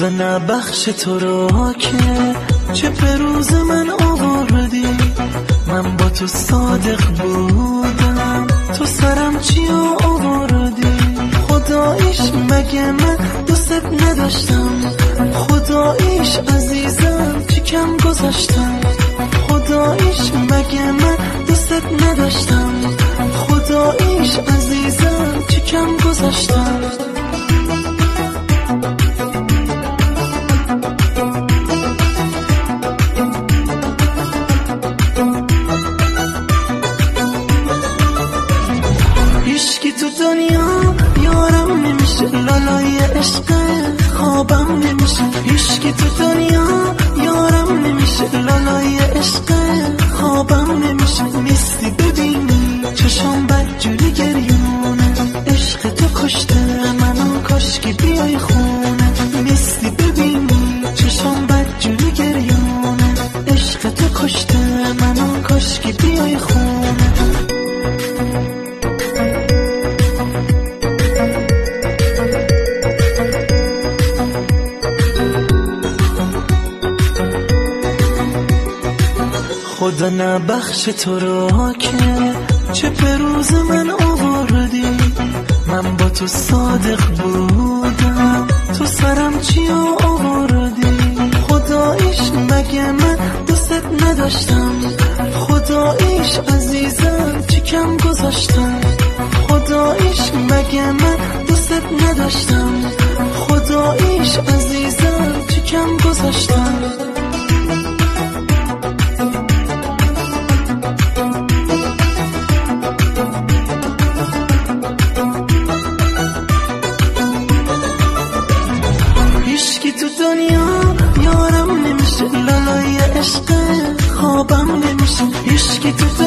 خدا نبخش تو را که چه به روز من آوردی. من با تو صادق بودم، تو سرم چی آوردی. خداییش مگه من دوست نداشتم، خداییش عزیزم چی کم گذاشتم. خداییش مگه من دوست نداشتم، خداییش عزیزم چی کم گذاشتم. هیچکی تو دنیا یارم نمیشه، لالای عشق خوابم نمیشه. هیچکی تو دنیا یارم نمیشه، لالای عشق خوابم نمیشه. نیستی ببینی چشم بدجوری گریونه، عشق تو کشته منو، کاشکی بیای خونه. نیستی ببینی چشم بدجوری گریونه، عشق تو کشته منو، کاشکی بیای خونه. خدا نبخش تو را که چه به روز من آوردی. من با تو صادق بودم، تو سرم چی آوردی. خداییش مگه من دوست نداشتم، خداییش عزیزم چی کم گذاشتم. خداییش مگه من دوست نداشتم، خداییش عزیزم چی کم گذاشتم. هیچکی تو دنیا یارم نمیشه، لالای عشق خوابم نمیشه. هیچکی تو